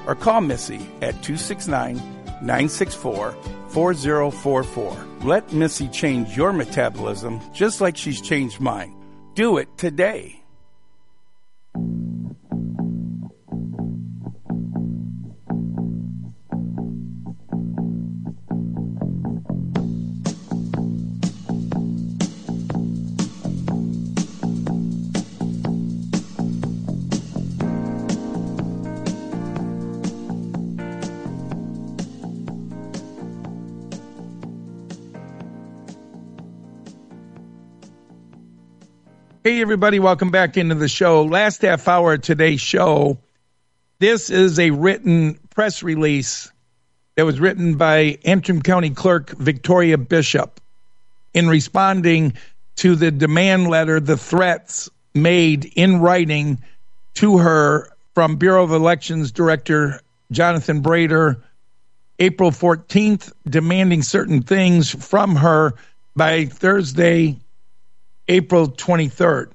or call Missy at 269-964-4044. Let Missy change your metabolism just like she's changed mine. Do it today. Hey, everybody, welcome back into the show. Last half hour of today's show, this is a written press release that was written by Antrim County Clerk Victoria Bishop in responding to the demand letter, the threats made in writing to her from Bureau of Elections Director Jonathan Brader, April 14th, demanding certain things from her by Thursday, April 23rd.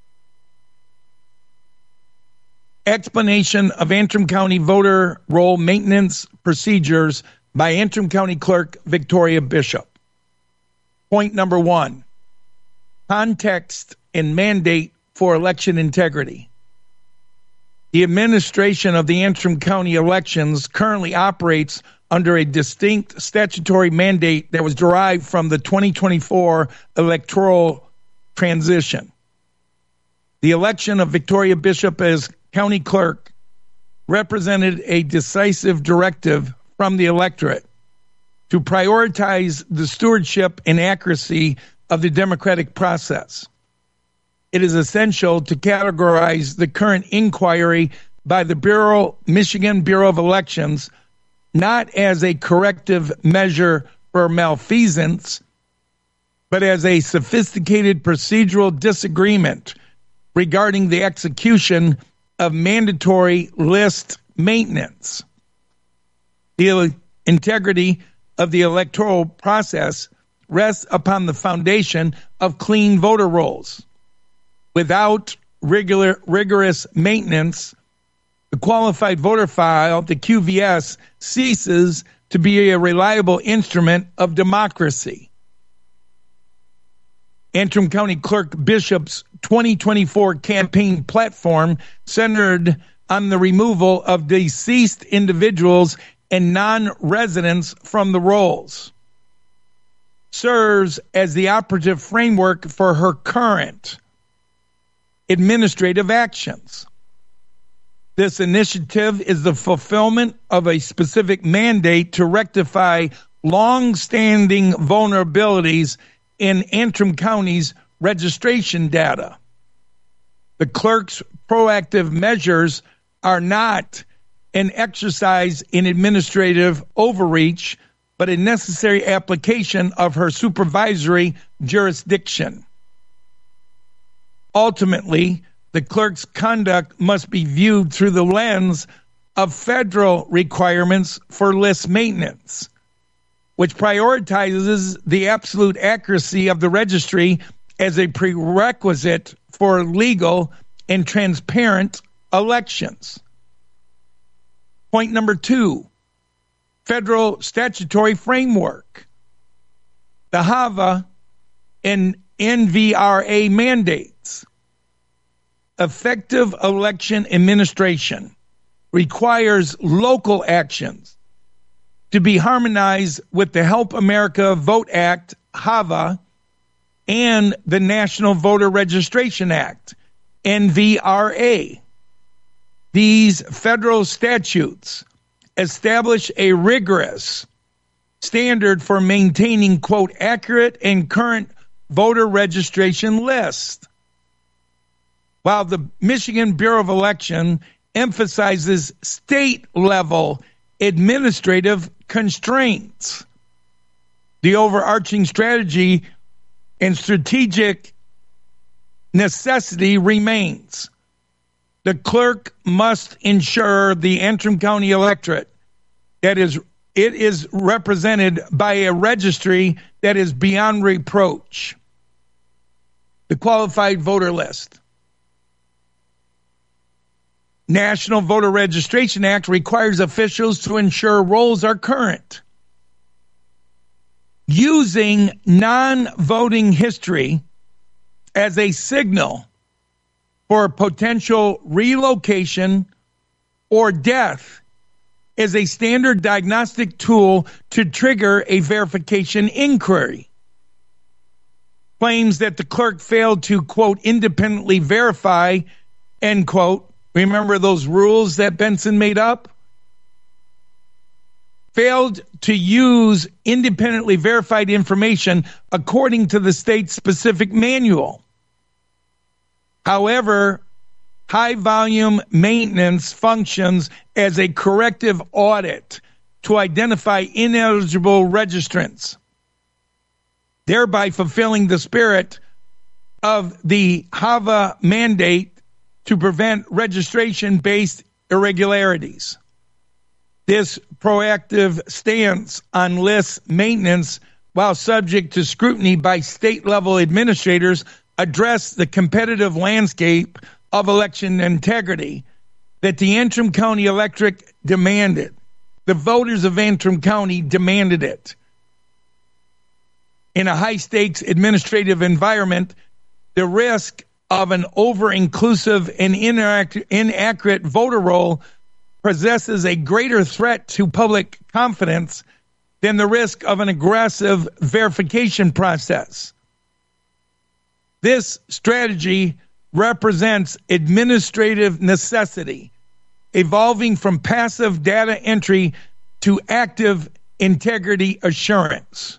Explanation of Antrim County voter roll maintenance procedures by Antrim County Clerk Victoria Bishop. Point number 1, context and mandate for election integrity. The administration of the Antrim County elections currently operates under a distinct statutory mandate that was derived from the 2024 electoral transition. The election of Victoria Bishop as county clerk represented a decisive directive from the electorate to prioritize the stewardship and accuracy of the democratic process. It is essential to categorize the current inquiry by the Michigan Bureau of Elections not as a corrective measure for malfeasance, but as a sophisticated procedural disagreement regarding the execution of mandatory list maintenance. The integrity of the electoral process rests upon the foundation of clean voter rolls. Without rigorous maintenance, the qualified voter file, the QVS, ceases to be a reliable instrument of democracy. Antrim County Clerk Bishop's 2024 campaign platform centered on the removal of deceased individuals and non-residents from the rolls, serves as the operative framework for her current administrative actions. This initiative is the fulfillment of a specific mandate to rectify long-standing vulnerabilities in Antrim County's registration data. The clerk's proactive measures are not an exercise in administrative overreach, but a necessary application of her supervisory jurisdiction. Ultimately, the clerk's conduct must be viewed through the lens of federal requirements for list maintenance, which prioritizes the absolute accuracy of the registry as a prerequisite for legal and transparent elections. Point number 2, federal statutory framework. The HAVA and NVRA mandates. Effective election administration requires local actions to be harmonized with the Help America Vote Act, HAVA, and the National Voter Registration Act, NVRA. These federal statutes establish a rigorous standard for maintaining, quote, accurate and current voter registration list, while the Michigan Bureau of Election emphasizes state-level administrative constraints. The overarching strategy and strategic necessity remains. The clerk must ensure the Antrim County electorate it is represented by a registry that is beyond reproach. The qualified voter list. National Voter Registration Act requires officials to ensure rolls are current. Using non-voting history as a signal for potential relocation or death is a standard diagnostic tool to trigger a verification inquiry. Claims that the clerk failed to, quote, independently verify, end quote. Remember those rules that Benson made up? Failed to use independently verified information according to the state-specific manual. However, high-volume maintenance functions as a corrective audit to identify ineligible registrants, thereby fulfilling the spirit of the HAVA mandate to prevent registration-based irregularities. This proactive stance on list maintenance, while subject to scrutiny by state-level administrators, addressed the competitive landscape of election integrity that the Antrim County electorate demanded. The voters of Antrim County demanded it. In a high-stakes administrative environment, the risk of an over-inclusive and inaccurate voter roll possesses a greater threat to public confidence than the risk of an aggressive verification process. This strategy represents administrative necessity, evolving from passive data entry to active integrity assurance.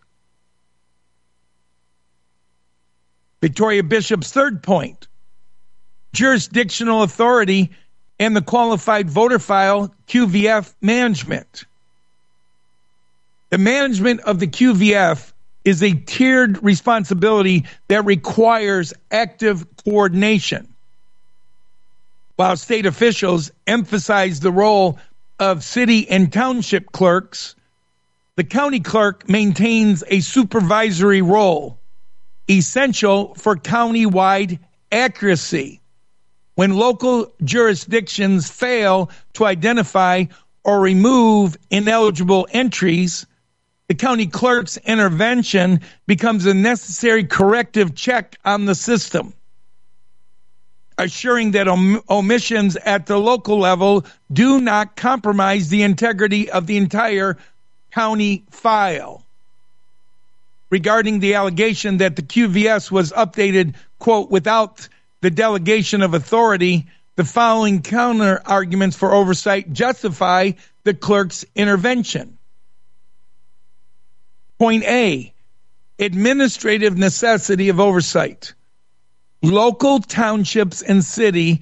Victoria Bishop's third point, jurisdictional authority and the qualified voter file QVF management. The management of the QVF is a tiered responsibility that requires active coordination. While state officials emphasize the role of city and township clerks, the county clerk maintains a supervisory role, essential for county-wide accuracy. When local jurisdictions fail to identify or remove ineligible entries, the county clerk's intervention becomes a necessary corrective check on the system, assuring that omissions at the local level do not compromise the integrity of the entire county file. Regarding the allegation that the QVS was updated, quote, without the delegation of authority, the following counter arguments for oversight justify the clerk's intervention. Point A, administrative necessity of oversight. Local townships and cities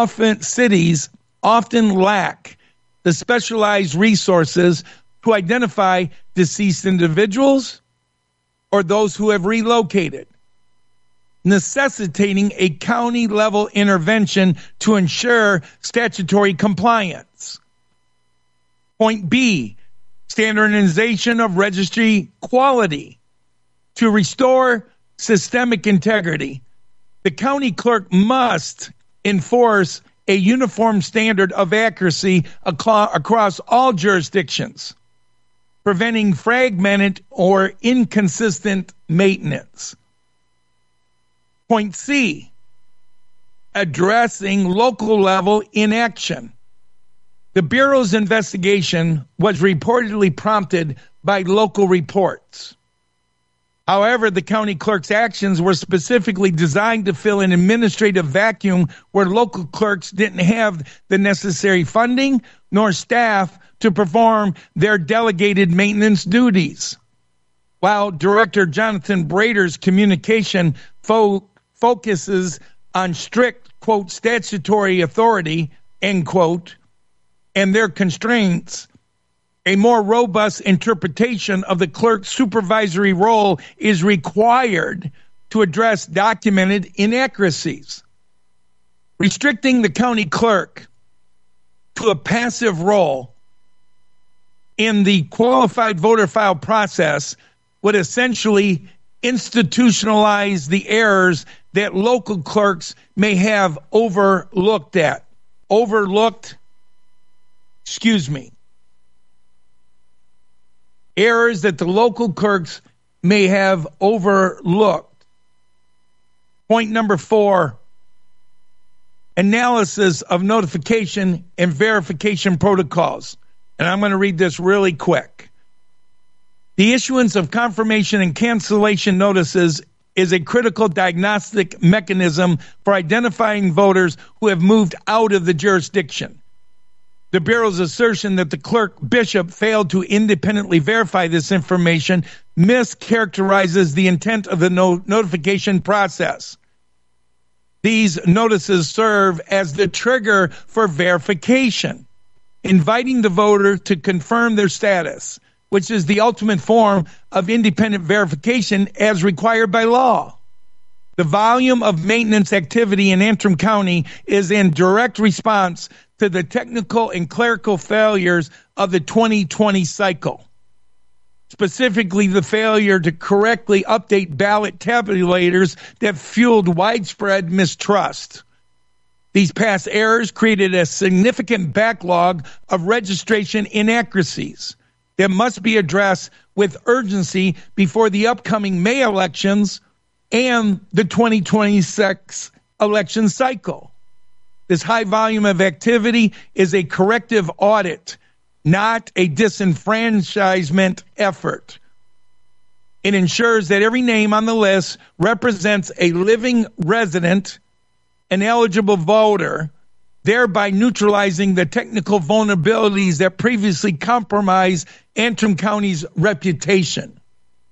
often lack the specialized resources to identify deceased individuals or those who have relocated, necessitating a county-level intervention to ensure statutory compliance. Point B, standardization of registry quality. To restore systemic integrity, the county clerk must enforce a uniform standard of accuracy across all jurisdictions, preventing fragmented or inconsistent maintenance. Point C, addressing local level inaction. The Bureau's investigation was reportedly prompted by local reports. However, the county clerk's actions were specifically designed to fill an administrative vacuum where local clerks didn't have the necessary funding nor staff to perform their delegated maintenance duties. While Director Jonathan Brader's communication focuses on strict, quote, statutory authority, end quote, and their constraints, a more robust interpretation of the clerk's supervisory role is required to address documented inaccuracies. Restricting the county clerk to a passive role in the qualified voter file process would essentially institutionalize the errors that local clerks may have overlooked at. overlooked, errors that the local clerks may have overlooked. Point number 4, analysis of notification and verification protocols. And I'm going to read this really quick. The issuance of confirmation and cancellation notices is a critical diagnostic mechanism for identifying voters who have moved out of the jurisdiction. The Bureau's assertion that the clerk bishop failed to independently verify this information mischaracterizes the intent of the notification process. These notices serve as the trigger for verification, inviting the voter to confirm their status, which is the ultimate form of independent verification as required by law. The volume of maintenance activity in Antrim County is in direct response to the technical and clerical failures of the 2020 cycle. Specifically, the failure to correctly update ballot tabulators that fueled widespread mistrust. These past errors created a significant backlog of registration inaccuracies that must be addressed with urgency before the upcoming May elections and the 2026 election cycle. This high volume of activity is a corrective audit, not a disenfranchisement effort. It ensures that every name on the list represents a living resident, an eligible voter, thereby neutralizing the technical vulnerabilities that previously compromised Antrim County's reputation.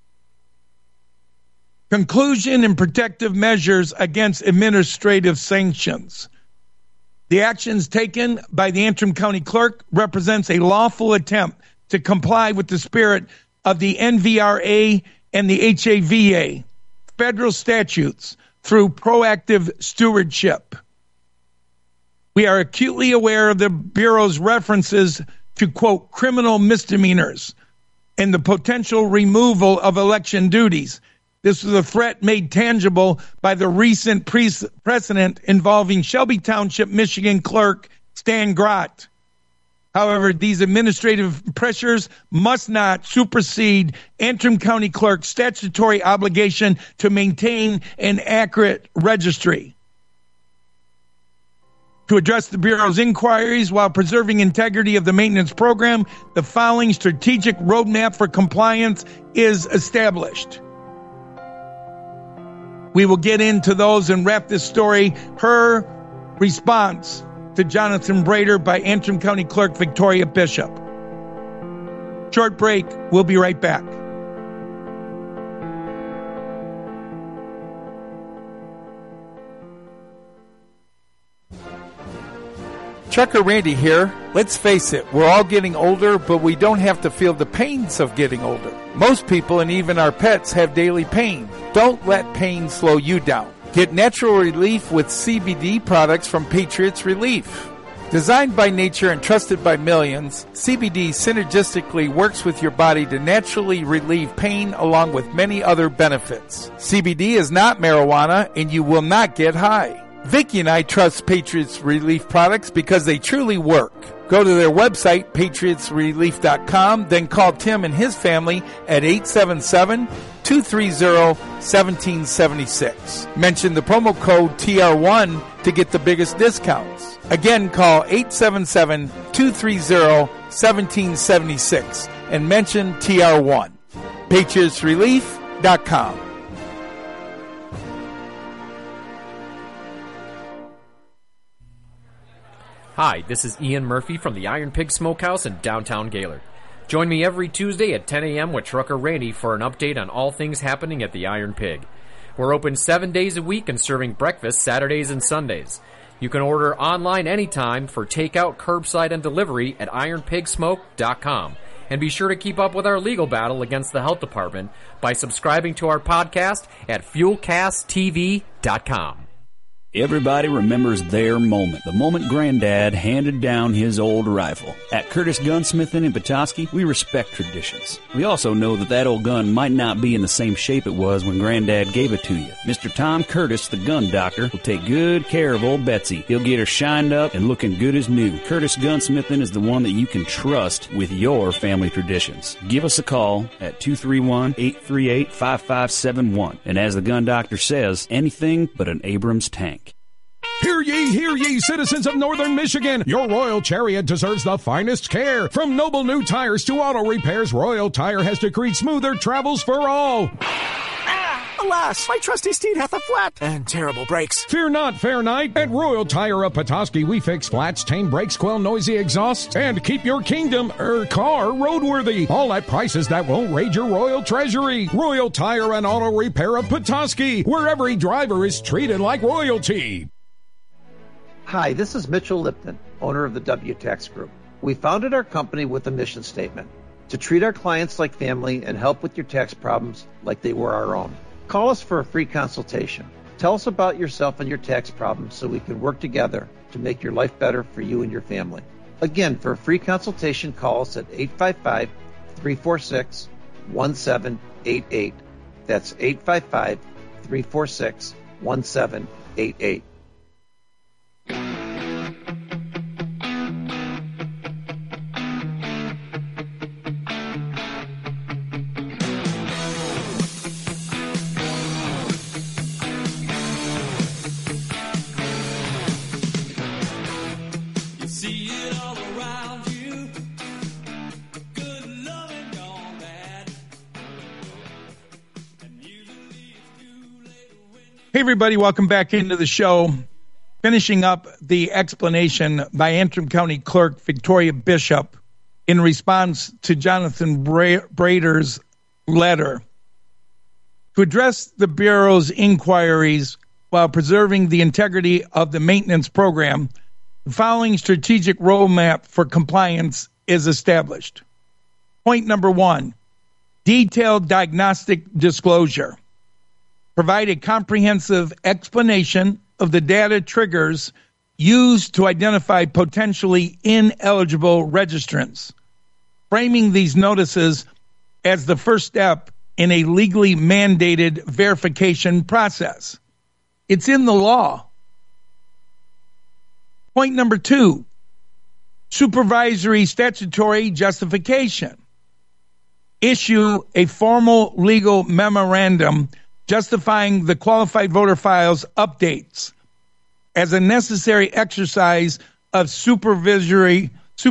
Conclusion and protective measures against administrative sanctions. The actions taken by the Antrim County Clerk represents a lawful attempt to comply with the spirit of the NVRA and the HAVA, federal statutes, through proactive stewardship. We are acutely aware of the Bureau's references to, quote, criminal misdemeanors and the potential removal of election duties. This was a threat made tangible by the recent precedent involving Shelby Township, Michigan clerk Stan Grott. However, these administrative pressures must not supersede Antrim County Clerk's statutory obligation to maintain an accurate registry. To address the Bureau's inquiries while preserving integrity of the maintenance program, the following strategic roadmap for compliance is established. We will get into those and wrap this story. Her response to Jonathan Brader by Antrim County Clerk Victoria Bishop. Short break. We'll be right back. Trucker Randy here. Let's face it, we're all getting older, but we don't have to feel the pains of getting older. Most people and even our pets have daily pain. Don't let pain slow you down. Get natural relief with CBD products from Patriots Relief. Designed by nature and trusted by millions, CBD synergistically works with your body to naturally relieve pain along with many other benefits. CBD is not marijuana and you will not get high. Vicki and I trust Patriots Relief products because they truly work. Go to their website, patriotsrelief.com, then call Tim and his family at 877-230-1776. Mention the promo code TR1 to get the biggest discounts. Again, call 877-230-1776 and mention TR1. patriotsrelief.com. Hi, this is Ian Murphy from the Iron Pig Smokehouse in downtown Gaylord. Join me every Tuesday at 10 a.m. with Trucker Randy for an update on all things happening at the Iron Pig. We're open 7 days a week and serving breakfast Saturdays and Sundays. You can order online anytime for takeout, curbside, and delivery at ironpigsmoke.com. And be sure to keep up with our legal battle against the health department by subscribing to our podcast at fuelcasttv.com. Everybody remembers their moment, the moment Granddad handed down his old rifle. At Curtis Gunsmithing in Petoskey, we respect traditions. We also know that old gun might not be in the same shape it was when Granddad gave it to you. Mr. Tom Curtis, the gun doctor, will take good care of old Betsy. He'll get her shined up and looking good as new. Curtis Gunsmithing is the one that you can trust with your family traditions. Give us a call at 231-838-5571. And as the gun doctor says, anything but an Abrams tank. Hear ye, citizens of Northern Michigan. Your Royal Chariot deserves the finest care. From noble new tires to auto repairs, Royal Tire has decreed smoother travels for all. Alas, my trusty steed hath a flat and terrible brakes. Fear not, fair knight. At Royal Tire of Petoskey, we fix flats, tame brakes, quell noisy exhausts, and keep your kingdom, car roadworthy. All at prices that won't raid your royal treasury. Royal Tire and Auto Repair of Petoskey, where every driver is treated like royalty. Hi, this is Mitchell Lipton, owner of the W-Tax Group. We founded our company with a mission statement: to treat our clients like family and help with your tax problems like they were our own. Call us for a free consultation. Tell us about yourself and your tax problems so we can work together to make your life better for you and your family. Again, for a free consultation, call us at 855-346-1788. That's 855-346-1788. Hey, everybody, welcome back into the show. Finishing up the explanation by Antrim County Clerk Victoria Bishop in response to Jonathan Brader's letter. To address the Bureau's inquiries while preserving the integrity of the maintenance program, the following strategic roadmap for compliance is established. Point number 1, detailed diagnostic disclosure. Provide a comprehensive explanation of the data triggers used to identify potentially ineligible registrants, framing these notices as the first step in a legally mandated verification process. It's in the law. Point number 2, supervisory statutory justification. Issue a formal legal memorandum justifying the qualified voter files updates as a necessary exercise of supervisory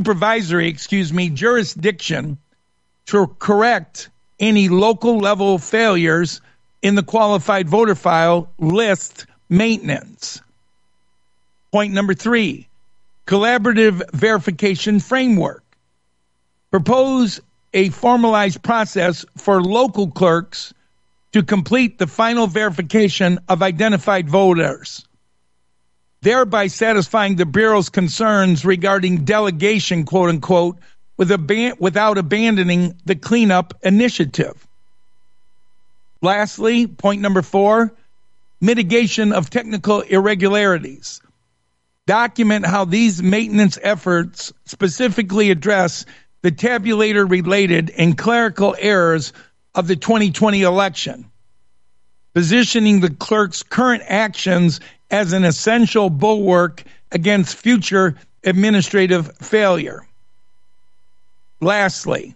jurisdiction to correct any local level failures in the qualified voter file list maintenance. Point number 3, collaborative verification framework. Propose a formalized process for local clerks to complete the final verification of identified voters, thereby satisfying the Bureau's concerns regarding delegation, quote unquote, without abandoning the cleanup initiative. Lastly, point number 4, mitigation of technical irregularities. Document how these maintenance efforts specifically address the tabulator-related and clerical errors of the 2020 election, positioning the clerk's current actions as an essential bulwark against future administrative failure. Lastly,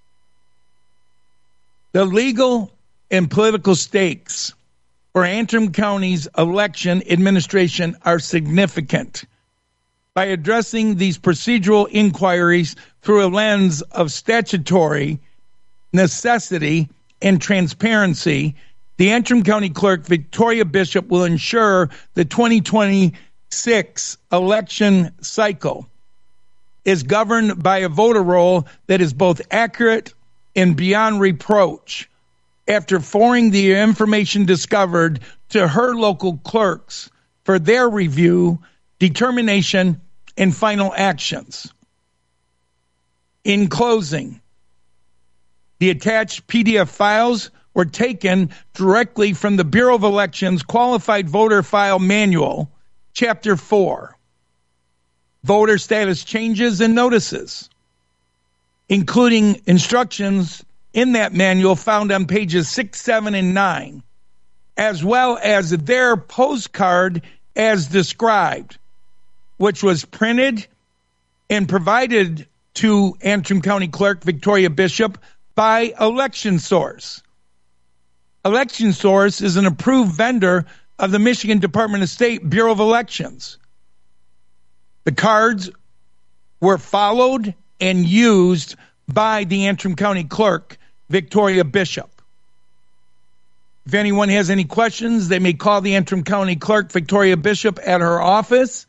the legal and political stakes for Antrim County's election administration are significant. By addressing these procedural inquiries through a lens of statutory necessity and transparency, the Antrim County Clerk Victoria Bishop will ensure the 2026 election cycle is governed by a voter roll that is both accurate and beyond reproach, after forwarding the information discovered to her local clerks for their review, determination, and final actions. In closing, the attached PDF files were taken directly from the Bureau of Elections Qualified Voter File Manual, Chapter 4, Voter Status Changes and Notices, including instructions in that manual found on pages 6, 7, and 9, as well as their postcard as described, which was printed and provided to Antrim County Clerk Victoria Bishop by Election Source. Election Source is an approved vendor of the Michigan Department of State Bureau of Elections. The cards were followed and used by the Antrim County Clerk Victoria Bishop. If anyone has any questions, they may call the Antrim County Clerk Victoria Bishop at her office,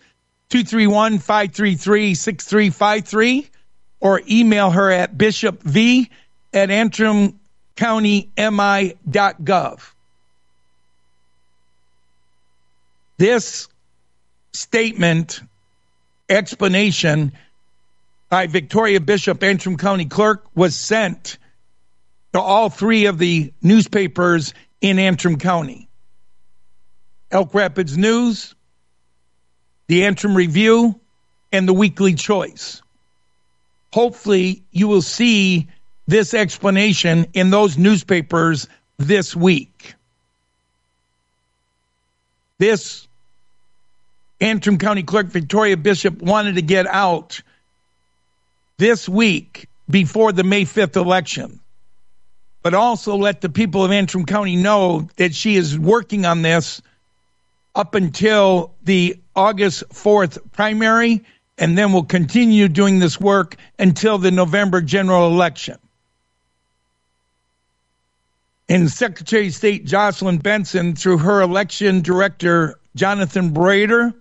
231-533-6353, or email her at bishopv@antrimcountymi.gov. This statement, explanation by Victoria Bishop, Antrim County Clerk, was sent to all three of the newspapers in Antrim County: Elk Rapids News, the Antrim Review, and the Weekly Choice. Hopefully, you will see this explanation in those newspapers this week. This Antrim County Clerk Victoria Bishop wanted to get out this week before the May 5th election, but also let the people of Antrim County know that she is working on this up until the August 4th primary, and then will continue doing this work until the November general election. And Secretary of State Jocelyn Benson, through her election director, Jonathan Brader,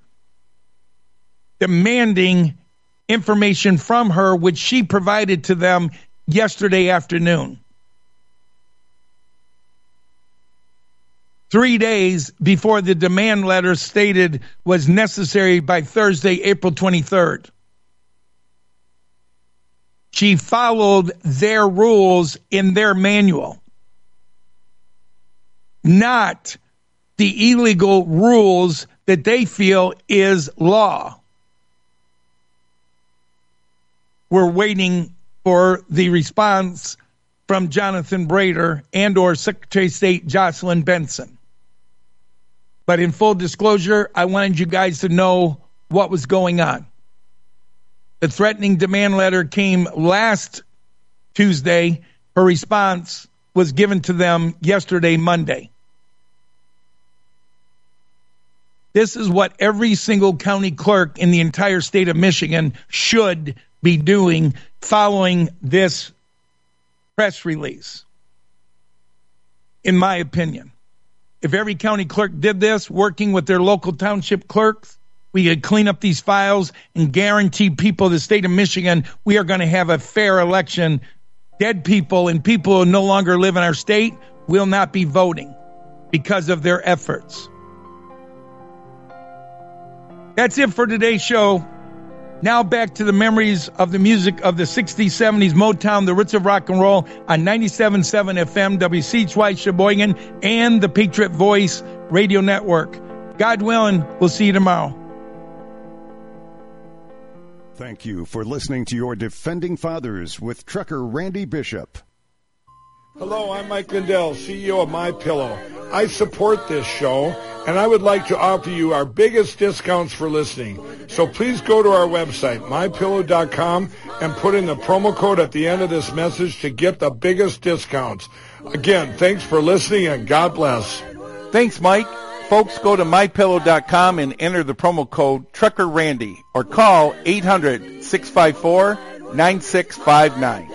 demanding information from her, which she provided to them yesterday afternoon. 3 days before the demand letter stated was necessary by Thursday, April 23rd. She followed their rules in their manual, not the illegal rules that they feel is law. We're waiting for the response from Jonathan Brader and or Secretary of State Jocelyn Benson. But in full disclosure, I wanted you guys to know what was going on. The threatening demand letter came last Tuesday. Her response was given to them yesterday, Monday. This is what every single county clerk in the entire state of Michigan should be doing following this press release, in my opinion. If every county clerk did this, working with their local township clerks, we could clean up these files and guarantee people of the state of Michigan we are going to have a fair election. Dead people and people who no longer live in our state will not be voting because of their efforts. That's it for today's show. Now back to the memories of the music of the 60s, 70s, Motown, the roots of rock and roll on 97.7 FM, WCHY Sheboygan, and the Patriot Voice Radio Network. God willing, we'll see you tomorrow. Thank you for listening to your Defending Fathers with Trucker Randy Bishop. Hello, I'm Mike Lindell, CEO of MyPillow. I support this show, and I would like to offer you our biggest discounts for listening. So please go to our website, mypillow.com, and put in the promo code at the end of this message to get the biggest discounts. Again, thanks for listening, and God bless. Thanks, Mike. Folks, go to mypillow.com and enter the promo code Trucker Randy or call 800-654-9659.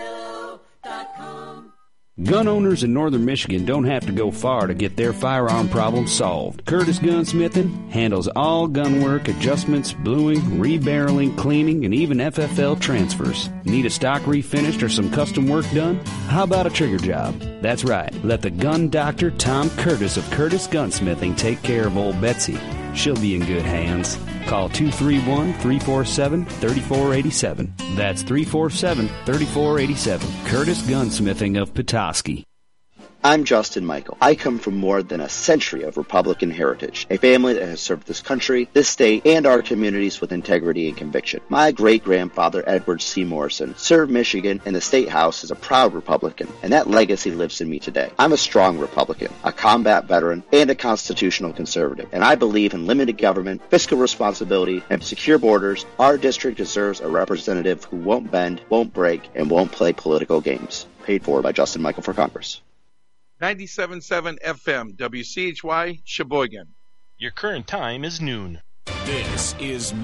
Gun owners in northern Michigan don't have to go far to get their firearm problem solved. Curtis Gunsmithing handles all gun work, adjustments, bluing, rebarreling, cleaning, and even FFL transfers. Need a stock refinished or some custom work done? How about a trigger job? That's right. Let the gun doctor Tom Curtis of Curtis Gunsmithing take care of old Betsy. She'll be in good hands. Call 231-347-3487. That's 347-3487. Curtis Gunsmithing of Petoskey. I'm Justin Michael. I come from more than a century of Republican heritage, a family that has served this country, this state, and our communities with integrity and conviction. My great-grandfather, Edward C. Morrison, served Michigan in the State House as a proud Republican, and that legacy lives in me today. I'm a strong Republican, a combat veteran, and a constitutional conservative, and I believe in limited government, fiscal responsibility, and secure borders. Our district deserves a representative who won't bend, won't break, and won't play political games. Paid for by Justin Michael for Congress. 97.7 FM, WCHY, Sheboygan. Your current time is noon. This is